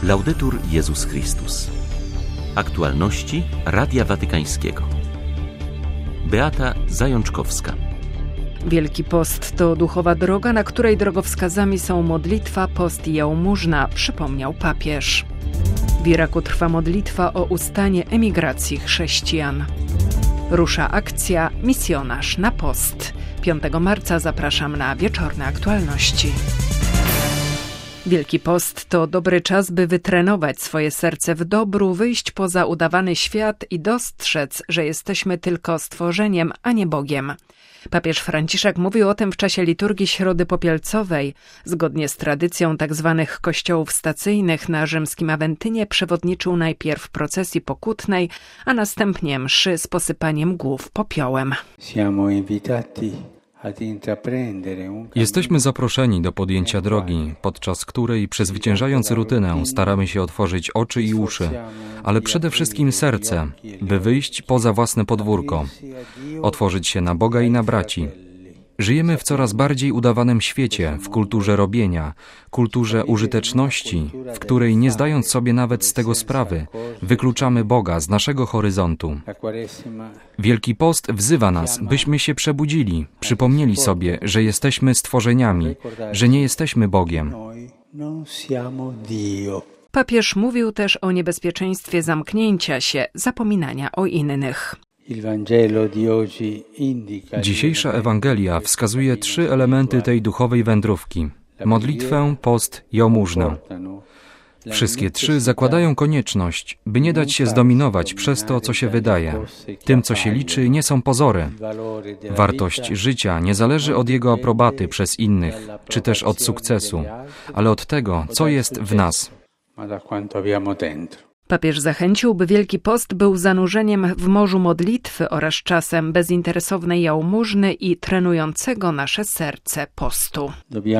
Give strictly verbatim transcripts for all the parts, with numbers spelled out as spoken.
Laudetur Jezus Chrystus. Aktualności Radia Watykańskiego. Beata Zajączkowska. Wielki Post to duchowa droga, na której drogowskazami są modlitwa, post i jałmużna, przypomniał papież. W Iraku trwa modlitwa o ustanie emigracji chrześcijan. Rusza akcja Misjonarz na post. piątego marca zapraszam na wieczorne aktualności. Wielki Post to dobry czas, by wytrenować swoje serce w dobru, wyjść poza udawany świat i dostrzec, że jesteśmy tylko stworzeniem, a nie Bogiem. Papież Franciszek mówił o tym w czasie liturgii Środy Popielcowej. Zgodnie z tradycją tzw. kościołów stacyjnych na rzymskim Awentynie przewodniczył najpierw procesji pokutnej, a następnie mszy z posypaniem głów popiołem. Jesteśmy zaproszeni do podjęcia drogi, podczas której, przezwyciężając rutynę, staramy się otworzyć oczy i uszy, ale przede wszystkim serce, by wyjść poza własne podwórko, otworzyć się na Boga i na braci. Żyjemy w coraz bardziej udawanym świecie, w kulturze robienia, kulturze użyteczności, w której, nie zdając sobie nawet z tego sprawy, wykluczamy Boga z naszego horyzontu. Wielki Post wzywa nas, byśmy się przebudzili, przypomnieli sobie, że jesteśmy stworzeniami, że nie jesteśmy Bogiem. Papież mówił też o niebezpieczeństwie zamknięcia się, zapominania o innych. Dzisiejsza Ewangelia wskazuje trzy elementy tej duchowej wędrówki: modlitwę, post, jałmużnę. Wszystkie trzy zakładają konieczność, by nie dać się zdominować przez to, co się wydaje. Tym, co się liczy, nie są pozory. Wartość życia nie zależy od jego aprobaty przez innych, czy też od sukcesu, ale od tego, co jest w nas. Papież zachęcił, by Wielki Post był zanurzeniem w morzu modlitwy oraz czasem bezinteresownej jałmużny i trenującego nasze serce postu.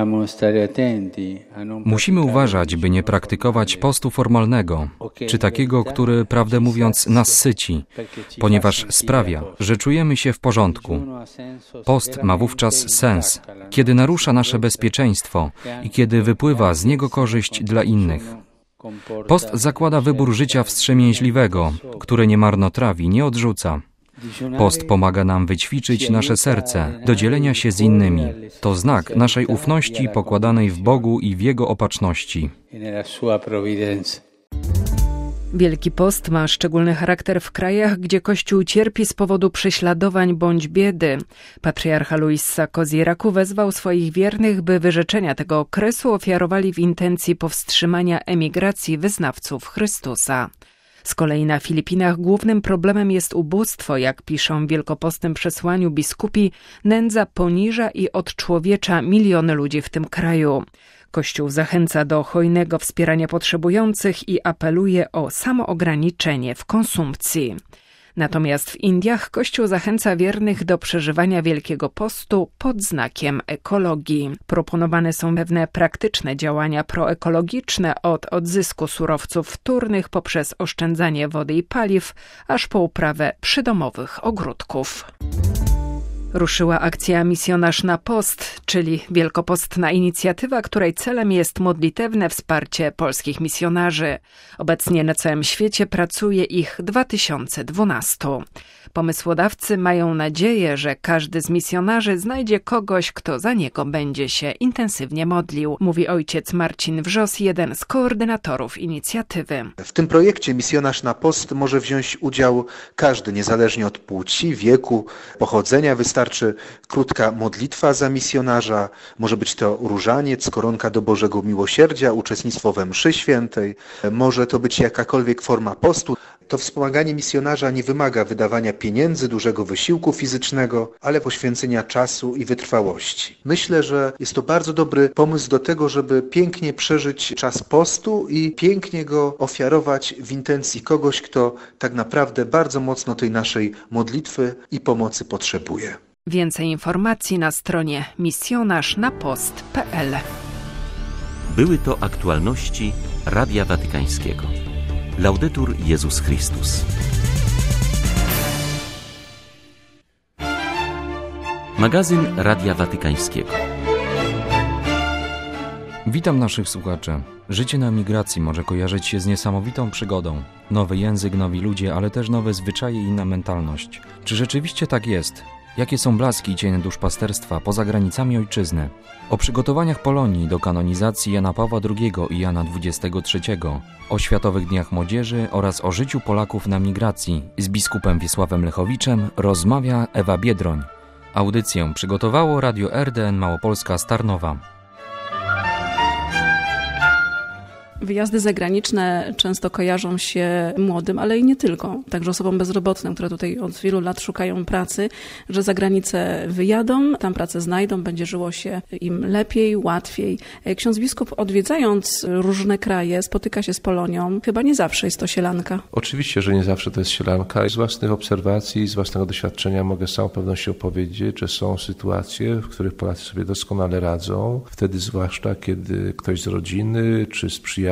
Musimy uważać, by nie praktykować postu formalnego, czy takiego, który, prawdę mówiąc, nas syci, ponieważ sprawia, że czujemy się w porządku. Post ma wówczas sens, kiedy narusza nasze bezpieczeństwo i kiedy wypływa z niego korzyść dla innych. Post zakłada wybór życia wstrzemięźliwego, które nie marnotrawi, nie odrzuca. Post pomaga nam wyćwiczyć nasze serce do dzielenia się z innymi. To znak naszej ufności pokładanej w Bogu i w Jego opatrzności. Wielki Post ma szczególny charakter w krajach, gdzie Kościół cierpi z powodu prześladowań bądź biedy. Patriarcha Luis Sacco z Iraku wezwał swoich wiernych, by wyrzeczenia tego okresu ofiarowali w intencji powstrzymania emigracji wyznawców Chrystusa. Z kolei na Filipinach głównym problemem jest ubóstwo, jak piszą w wielkopostnym przesłaniu biskupi. Nędza poniża i odczłowiecza miliony ludzi w tym kraju. Kościół zachęca do hojnego wspierania potrzebujących i apeluje o samoograniczenie w konsumpcji. Natomiast w Indiach Kościół zachęca wiernych do przeżywania Wielkiego Postu pod znakiem ekologii. Proponowane są pewne praktyczne działania proekologiczne, od odzysku surowców wtórnych poprzez oszczędzanie wody i paliw, aż po uprawę przydomowych ogródków. Ruszyła akcja Misjonarz na post, czyli wielkopostna inicjatywa, której celem jest modlitewne wsparcie polskich misjonarzy. Obecnie na całym świecie pracuje ich dwa tysiące dwanaście. Pomysłodawcy mają nadzieję, że każdy z misjonarzy znajdzie kogoś, kto za niego będzie się intensywnie modlił, mówi ojciec Marcin Wrzos, jeden z koordynatorów inicjatywy. W tym projekcie Misjonarz na post może wziąć udział każdy, niezależnie od płci, wieku, pochodzenia. Wystarczy krótka modlitwa za misjonarza, może być to różaniec, koronka do Bożego Miłosierdzia, uczestnictwo we mszy świętej, może to być jakakolwiek forma postu. To wspomaganie misjonarza nie wymaga wydawania pieniędzy, dużego wysiłku fizycznego, ale poświęcenia czasu i wytrwałości. Myślę, że jest to bardzo dobry pomysł do tego, żeby pięknie przeżyć czas postu i pięknie go ofiarować w intencji kogoś, kto tak naprawdę bardzo mocno tej naszej modlitwy i pomocy potrzebuje. Więcej informacji na stronie misjonarz na post kropka p l. Były to aktualności Radia Watykańskiego. Laudetur Jezus Chrystus. Magazyn Radia Watykańskiego. Witam naszych słuchaczy. Życie na emigracji może kojarzyć się z niesamowitą przygodą. Nowy język, nowi ludzie, ale też nowe zwyczaje i inna mentalność. Czy rzeczywiście tak jest? Jakie są blaski i cienie duszpasterstwa poza granicami ojczyzny? O przygotowaniach Polonii do kanonizacji Jana Pawła drugiego i Jana dwudziestego trzeciego, o Światowych Dniach Młodzieży oraz o życiu Polaków na migracji z biskupem Wiesławem Lechowiczem rozmawia Ewa Biedroń. Audycję przygotowało Radio R D N Małopolska Starnowa. Wyjazdy zagraniczne często kojarzą się młodym, ale i nie tylko, także osobom bezrobotnym, które tutaj od wielu lat szukają pracy, że za granicę wyjadą, tam pracę znajdą, będzie żyło się im lepiej, łatwiej. Ksiądz biskup, odwiedzając różne kraje, spotyka się z Polonią. Chyba nie zawsze jest to sielanka. Oczywiście, że nie zawsze to jest sielanka. Z własnych obserwacji, z własnego doświadczenia mogę z całą pewnością powiedzieć, że są sytuacje, w których Polacy sobie doskonale radzą. Wtedy zwłaszcza, kiedy ktoś z rodziny czy z przyjaciół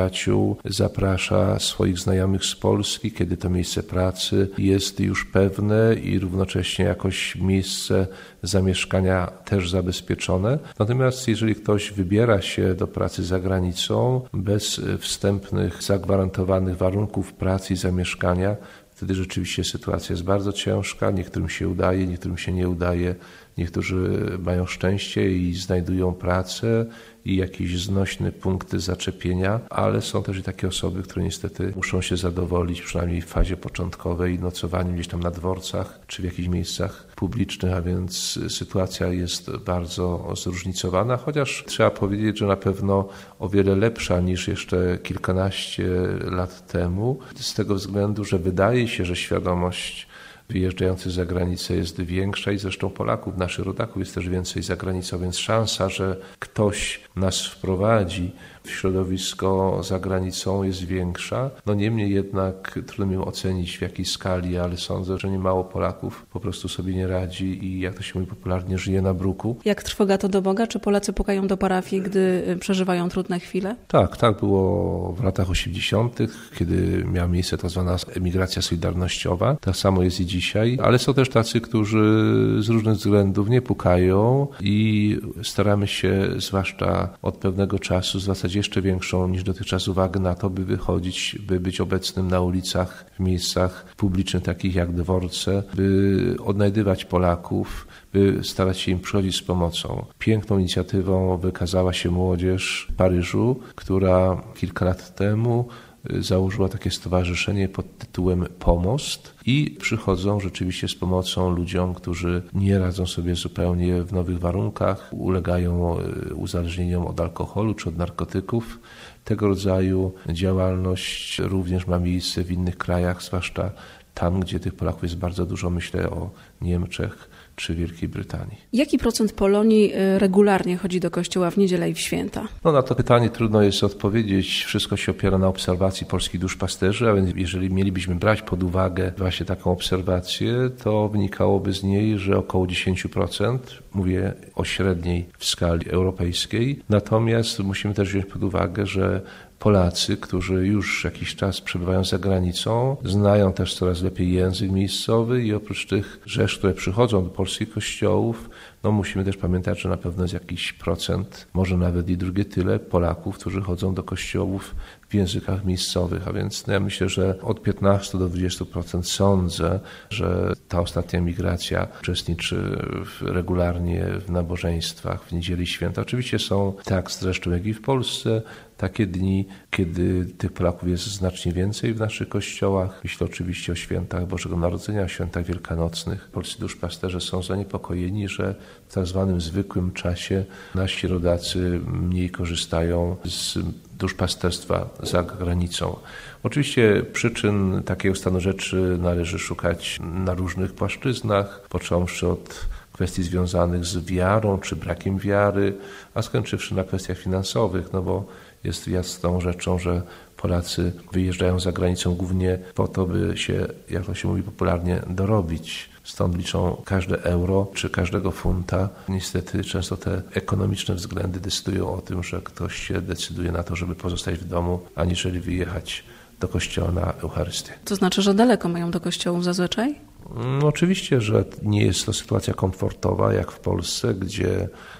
zaprasza swoich znajomych z Polski, kiedy to miejsce pracy jest już pewne i równocześnie jakoś miejsce zamieszkania też zabezpieczone. Natomiast jeżeli ktoś wybiera się do pracy za granicą bez wstępnych, zagwarantowanych warunków pracy i zamieszkania, wtedy rzeczywiście sytuacja jest bardzo ciężka. Niektórym się udaje, niektórym się nie udaje. Niektórzy mają szczęście i znajdują pracę i jakieś znośne punkty zaczepienia, ale są też i takie osoby, które niestety muszą się zadowolić, przynajmniej w fazie początkowej, nocowaniem gdzieś tam na dworcach czy w jakichś miejscach publicznych, a więc sytuacja jest bardzo zróżnicowana, chociaż trzeba powiedzieć, że na pewno o wiele lepsza niż jeszcze kilkanaście lat temu, z tego względu, że wydaje się, że świadomość wyjeżdżających za granicę jest większa i zresztą Polaków, naszych rodaków jest też więcej za granicą, więc szansa, że ktoś nas wprowadzi w środowisko za granicą jest większa. No niemniej jednak trudno mi ocenić w jakiej skali, ale sądzę, że niemało Polaków po prostu sobie nie radzi i jak to się mówi popularnie, żyje na bruku. Jak trwoga to do Boga? Czy Polacy pukają do parafii, gdy przeżywają trudne chwile? Tak, tak było w latach osiemdziesiątych, kiedy miała miejsce tak zwana emigracja solidarnościowa. Tak samo jest i dzisiaj, ale są też tacy, którzy z różnych względów nie pukają i staramy się zwłaszcza od pewnego czasu zwracać jeszcze większą niż dotychczas uwagę na to, by wychodzić, by być obecnym na ulicach, w miejscach publicznych takich jak dworce, by odnajdywać Polaków, by starać się im przychodzić z pomocą. Piękną inicjatywą wykazała się młodzież w Paryżu, która kilka lat temu założyła takie stowarzyszenie pod tytułem Pomost i przychodzą rzeczywiście z pomocą ludziom, którzy nie radzą sobie zupełnie w nowych warunkach, ulegają uzależnieniom od alkoholu czy od narkotyków. Tego rodzaju działalność również ma miejsce w innych krajach, zwłaszcza tam, gdzie tych Polaków jest bardzo dużo. Myślę o Niemczech czy Wielkiej Brytanii. Jaki procent Polonii regularnie chodzi do kościoła w niedzielę i w święta? No na to pytanie trudno jest odpowiedzieć. Wszystko się opiera na obserwacji polskich duszpasterzy, a więc jeżeli mielibyśmy brać pod uwagę właśnie taką obserwację, to wynikałoby z niej, że około dziesięć procent, mówię o średniej w skali europejskiej. Natomiast musimy też wziąć pod uwagę, że Polacy, którzy już jakiś czas przebywają za granicą, znają też coraz lepiej język miejscowy i oprócz tych rzesz, które przychodzą do polskich kościołów, no musimy też pamiętać, że na pewno jest jakiś procent, może nawet i drugie tyle Polaków, którzy chodzą do kościołów w językach miejscowych, a więc no ja myślę, że od piętnastu do dwudziestu procent sądzę, że ta ostatnia migracja uczestniczy w, regularnie w nabożeństwach w niedzieli i święta. Oczywiście są tak zresztą jak i w Polsce takie dni, kiedy tych Polaków jest znacznie więcej w naszych kościołach. Myślę oczywiście o świętach Bożego Narodzenia, o świętach wielkanocnych. Polscy duszpasterze są zaniepokojeni, że w tak zwanym zwykłym czasie nasi rodacy mniej korzystają z duszpasterstwa za granicą. Oczywiście przyczyn takiego stanu rzeczy należy szukać na różnych płaszczyznach, począwszy od kwestii związanych z wiarą czy brakiem wiary, a skończywszy na kwestiach finansowych, no bo jest jasną rzeczą, że Polacy wyjeżdżają za granicą głównie po to, by się, jak to się mówi popularnie, dorobić. Stąd liczą każde euro czy każdego funta. Niestety często te ekonomiczne względy decydują o tym, że ktoś się decyduje na to, żeby pozostać w domu, aniżeli wyjechać do kościoła na Eucharystię. To znaczy, że daleko mają do kościołów zazwyczaj? No, oczywiście, że nie jest to sytuacja komfortowa jak w Polsce, gdzie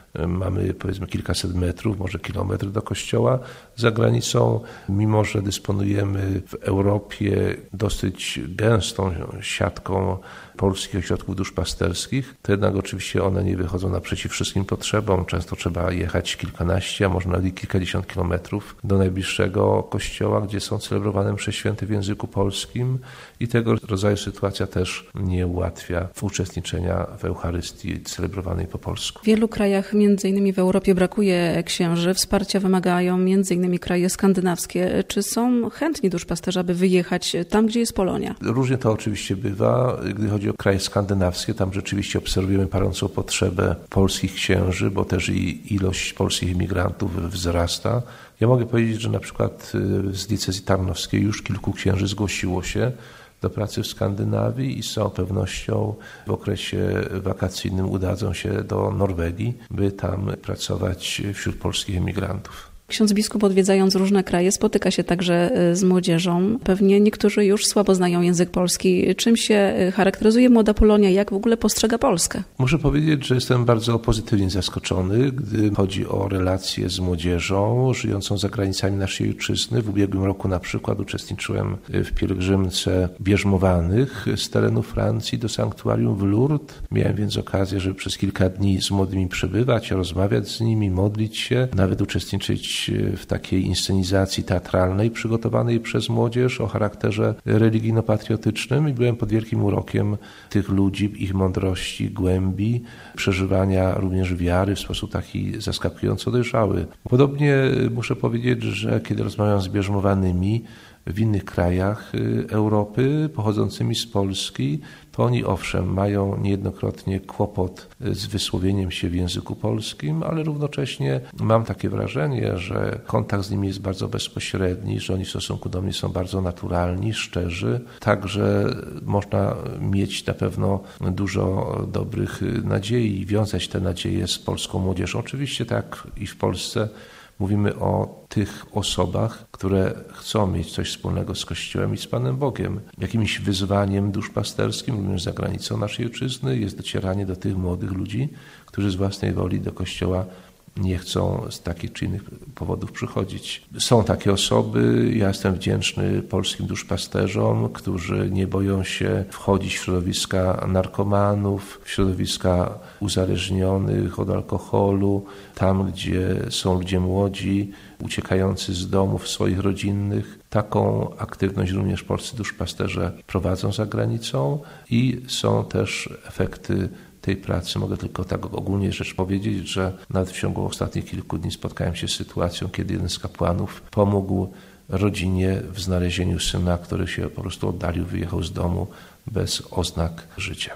mamy powiedzmy kilkaset metrów, może kilometr do kościoła. Za granicą, mimo że dysponujemy w Europie dosyć gęstą siatką polskich ośrodków duszpasterskich, to jednak oczywiście one nie wychodzą naprzeciw wszystkim potrzebom. Często trzeba jechać kilkanaście, a może nawet kilkadziesiąt kilometrów do najbliższego kościoła, gdzie są celebrowane msze święte w języku polskim i tego rodzaju sytuacja też nie ułatwia uczestniczenia w Eucharystii celebrowanej po polsku. W wielu krajach, między innymi w Europie, brakuje księży. Wsparcia wymagają między innymi kraje skandynawskie. Czy są chętni duszpasterze, aby wyjechać tam, gdzie jest Polonia? Różnie to oczywiście bywa. Gdy chodzi o kraje skandynawskie, tam rzeczywiście obserwujemy palącą potrzebę polskich księży, bo też i ilość polskich imigrantów wzrasta. Ja mogę powiedzieć, że na przykład z diecezji tarnowskiej już kilku księży zgłosiło się do pracy w Skandynawii i z całą pewnością w okresie wakacyjnym udadzą się do Norwegii, by tam pracować wśród polskich emigrantów. Ksiądz biskup, odwiedzając różne kraje, spotyka się także z młodzieżą. Pewnie niektórzy już słabo znają język polski. Czym się charakteryzuje młoda Polonia? Jak w ogóle postrzega Polskę? Muszę powiedzieć, że jestem bardzo pozytywnie zaskoczony, gdy chodzi o relacje z młodzieżą żyjącą za granicami naszej ojczyzny. W ubiegłym roku na przykład uczestniczyłem w pielgrzymce bierzmowanych z terenu Francji do sanktuarium w Lourdes. Miałem więc okazję, żeby przez kilka dni z młodymi przebywać, rozmawiać z nimi, modlić się, nawet uczestniczyć w takiej inscenizacji teatralnej przygotowanej przez młodzież o charakterze religijno-patriotycznym i byłem pod wielkim urokiem tych ludzi, ich mądrości, głębi, przeżywania również wiary w sposób taki zaskakująco dojrzały. Podobnie muszę powiedzieć, że kiedy rozmawiam z bierzmowanymi w innych krajach Europy pochodzącymi z Polski, to oni owszem mają niejednokrotnie kłopot z wysłowieniem się w języku polskim, ale równocześnie mam takie wrażenie, że kontakt z nimi jest bardzo bezpośredni, że oni w stosunku do mnie są bardzo naturalni, szczerzy. Także można mieć na pewno dużo dobrych nadziei i wiązać te nadzieje z polską młodzieżą. Oczywiście tak i w Polsce mówimy o tych osobach, które chcą mieć coś wspólnego z Kościołem i z Panem Bogiem. Jakimś wyzwaniem duszpasterskim, również za granicą naszej ojczyzny, jest docieranie do tych młodych ludzi, którzy z własnej woli do Kościoła nie chcą z takich czy innych powodów przychodzić. Są takie osoby, ja jestem wdzięczny polskim duszpasterzom, którzy nie boją się wchodzić w środowiska narkomanów, w środowiska uzależnionych od alkoholu, tam gdzie są ludzie młodzi, uciekający z domów swoich rodzinnych. Taką aktywność również polscy duszpasterze prowadzą za granicą i są też efekty tej pracy. Mogę tylko tak ogólnie rzecz powiedzieć, że nawet w ciągu ostatnich kilku dni spotkałem się z sytuacją, kiedy jeden z kapłanów pomógł rodzinie w znalezieniu syna, który się po prostu oddalił, wyjechał z domu bez oznak życia.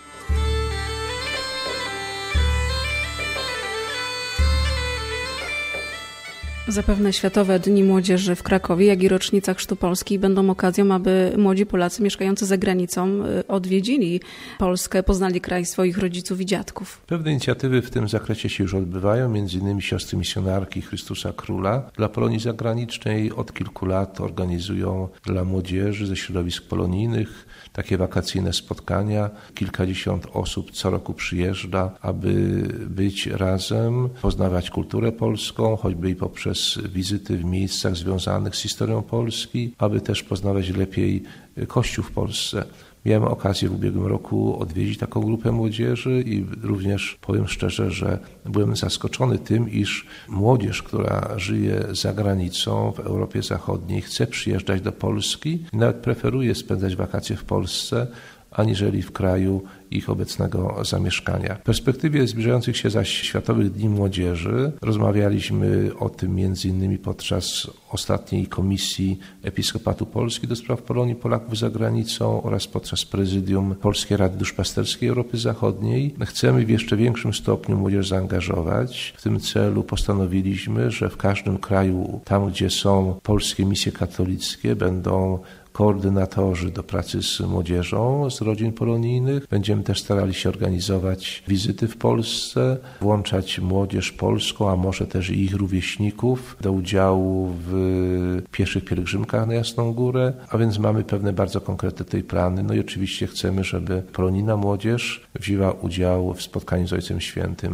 Zapewne Światowe Dni Młodzieży w Krakowie, jak i rocznica Chrztu Polski będą okazją, aby młodzi Polacy mieszkający za granicą odwiedzili Polskę, poznali kraj swoich rodziców i dziadków. Pewne inicjatywy w tym zakresie się już odbywają, między innymi siostry misjonarki Chrystusa Króla dla Polonii Zagranicznej od kilku lat organizują dla młodzieży ze środowisk polonijnych takie wakacyjne spotkania. Kilkadziesiąt osób co roku przyjeżdża, aby być razem, poznawać kulturę polską, choćby i poprzez wizyty w miejscach związanych z historią Polski, aby też poznawać lepiej Kościół w Polsce. Miałem okazję w ubiegłym roku odwiedzić taką grupę młodzieży i również powiem szczerze, że byłem zaskoczony tym, iż młodzież, która żyje za granicą w Europie Zachodniej, chce przyjeżdżać do Polski i nawet preferuje spędzać wakacje w Polsce, aniżeli w kraju ich obecnego zamieszkania. W perspektywie zbliżających się zaś Światowych Dni Młodzieży rozmawialiśmy o tym między innymi podczas ostatniej Komisji Episkopatu Polski do spraw Polonii Polaków za granicą oraz podczas prezydium Polskiej Rady Duszpasterskiej Europy Zachodniej. Chcemy w jeszcze większym stopniu młodzież zaangażować. W tym celu postanowiliśmy, że w każdym kraju, tam gdzie są polskie misje katolickie, będą koordynatorzy do pracy z młodzieżą z rodzin polonijnych. Będziemy też starali się organizować wizyty w Polsce, włączać młodzież polską, a może też i ich rówieśników do udziału w pieszych pielgrzymkach na Jasną Górę, a więc mamy pewne bardzo konkretne tej plany. No i oczywiście chcemy, żeby polonijna młodzież wzięła udział w spotkaniu z Ojcem Świętym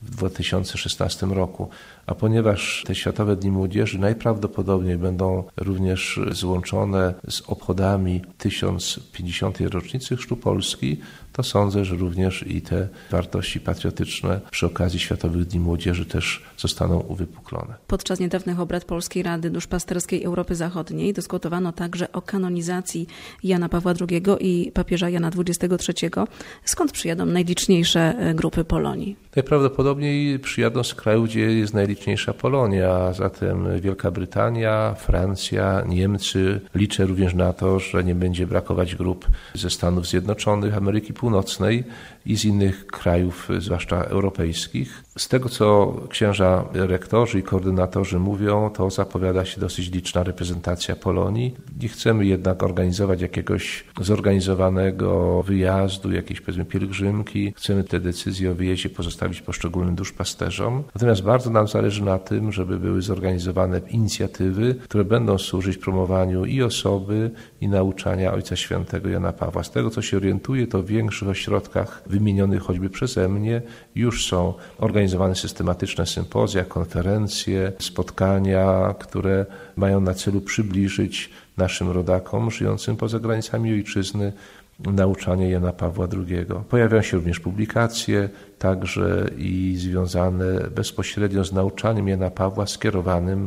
w dwa tysiące szesnastym roku. A ponieważ te Światowe Dni Młodzieży najprawdopodobniej będą również złączone z obchodami tysiąc pięćdziesiątej rocznicy chrztu Polski, to sądzę, że również i te wartości patriotyczne przy okazji Światowych Dni Młodzieży też zostaną uwypuklone. Podczas niedawnych obrad Polskiej Rady Duszpasterskiej Europy Zachodniej dyskutowano także o kanonizacji Jana Pawła drugiego i papieża Jana dwudziestego trzeciego. Skąd przyjadą najliczniejsze grupy Polonii? Najprawdopodobniej przyjadą z kraju, gdzie jest najliczniejsza Polonia, a zatem Wielka Brytania, Francja, Niemcy. Liczę również na to, że nie będzie brakować grup ze Stanów Zjednoczonych, Ameryki Północnej i z innych krajów, zwłaszcza europejskich. Z tego, co księża rektorzy i koordynatorzy mówią, to zapowiada się dosyć liczna reprezentacja Polonii. Nie chcemy jednak organizować jakiegoś zorganizowanego wyjazdu, jakiejś powiedzmy pielgrzymki. Chcemy te decyzje o wyjeździe pozostawić poszczególnym duszpasterzom. Natomiast bardzo nam zależy na tym, żeby były zorganizowane inicjatywy, które będą służyć promowaniu i osoby, i nauczania Ojca Świętego Jana Pawła. Z tego, co się orientuję, to w większych ośrodkach wymienionych choćby przeze mnie już są organizowane systematyczne sympozja, konferencje, spotkania, które mają na celu przybliżyć naszym rodakom żyjącym poza granicami ojczyzny nauczanie Jana Pawła drugiego. Pojawiają się również publikacje, także i związane bezpośrednio z nauczaniem Jana Pawła skierowanym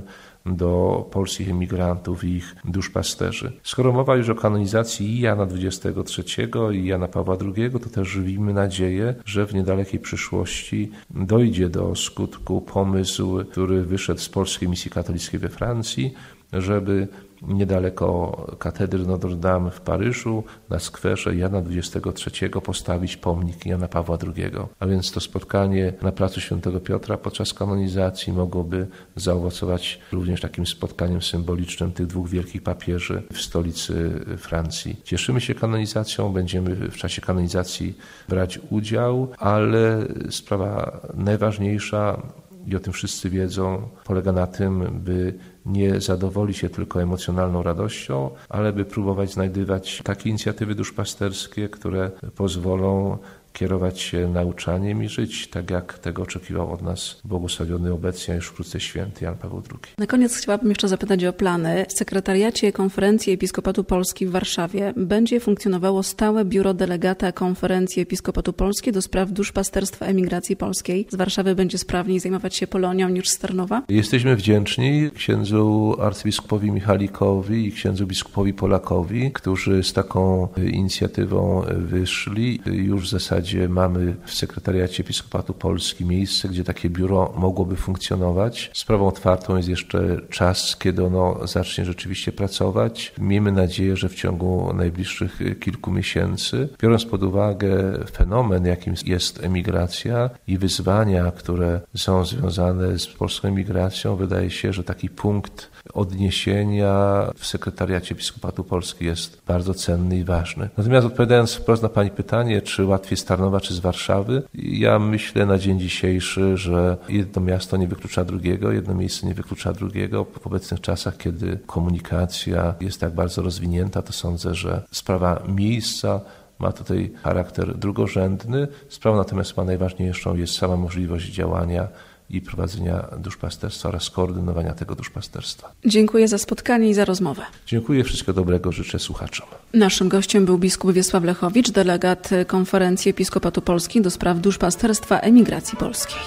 do polskich emigrantów i ich duszpasterzy. Skoro mowa już o kanonizacji i Jana dwudziestego trzeciego i Jana Pawła drugiego, to też żywimy nadzieję, że w niedalekiej przyszłości dojdzie do skutku pomysł, który wyszedł z Polskiej Misji Katolickiej we Francji, żeby niedaleko katedry Notre Dame w Paryżu na skwerze Jana dwudziestego trzeciego postawić pomnik Jana Pawła drugiego. A więc to spotkanie na placu Świętego Piotra podczas kanonizacji mogłoby zaowocować również takim spotkaniem symbolicznym tych dwóch wielkich papieży w stolicy Francji. Cieszymy się kanonizacją, będziemy w czasie kanonizacji brać udział, ale sprawa najważniejsza, i o tym wszyscy wiedzą, polega na tym, by nie zadowolić się tylko emocjonalną radością, ale by próbować znajdywać takie inicjatywy duszpasterskie, które pozwolą kierować się nauczaniem i żyć tak, jak tego oczekiwał od nas błogosławiony obecnie, a już wkrótce święty Jan Paweł drugi. Na koniec chciałabym jeszcze zapytać o plany. W Sekretariacie Konferencji Episkopatu Polski w Warszawie będzie funkcjonowało stałe biuro delegata Konferencji Episkopatu Polski do spraw duszpasterstwa emigracji polskiej. Z Warszawy będzie sprawniej zajmować się Polonią niż z Tarnowa? Jesteśmy wdzięczni księdzu arcybiskupowi Michalikowi i księdzu biskupowi Polakowi, którzy z taką inicjatywą wyszli. Już w zasadzie mamy w Sekretariacie Episkopatu Polski miejsce, gdzie takie biuro mogłoby funkcjonować. Sprawą otwartą jest jeszcze czas, kiedy ono zacznie rzeczywiście pracować. Miejmy nadzieję, że w ciągu najbliższych kilku miesięcy, biorąc pod uwagę fenomen, jakim jest emigracja i wyzwania, które są związane z polską emigracją, wydaje się, że taki punkt odniesienia w Sekretariacie Episkopatu Polski jest bardzo cenny i ważny. Natomiast odpowiadając wprost na Pani pytanie, czy łatwiej z Tarnowa, czy z Warszawy, ja myślę na dzień dzisiejszy, że jedno miasto nie wyklucza drugiego, jedno miejsce nie wyklucza drugiego. W obecnych czasach, kiedy komunikacja jest tak bardzo rozwinięta, to sądzę, że sprawa miejsca ma tutaj charakter drugorzędny. Sprawą natomiast chyba najważniejszą jest sama możliwość działania i prowadzenia duszpasterstwa oraz koordynowania tego duszpasterstwa. Dziękuję za spotkanie i za rozmowę. Dziękuję, wszystkiego dobrego życzę słuchaczom. Naszym gościem był biskup Wiesław Lechowicz, delegat Konferencji Episkopatu Polski do spraw duszpasterstwa emigracji polskiej.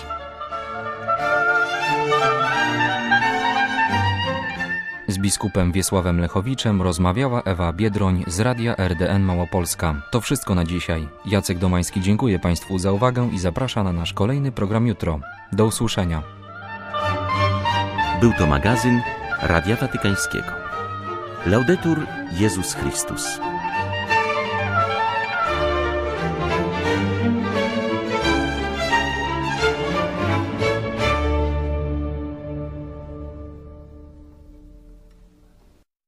Z biskupem Wiesławem Lechowiczem rozmawiała Ewa Biedroń z Radia R D N Małopolska. To wszystko na dzisiaj. Jacek Domański dziękuję Państwu za uwagę i zaprasza na nasz kolejny program jutro. Do usłyszenia. Był to magazyn Radia Watykańskiego. Laudetur Jezus Chrystus.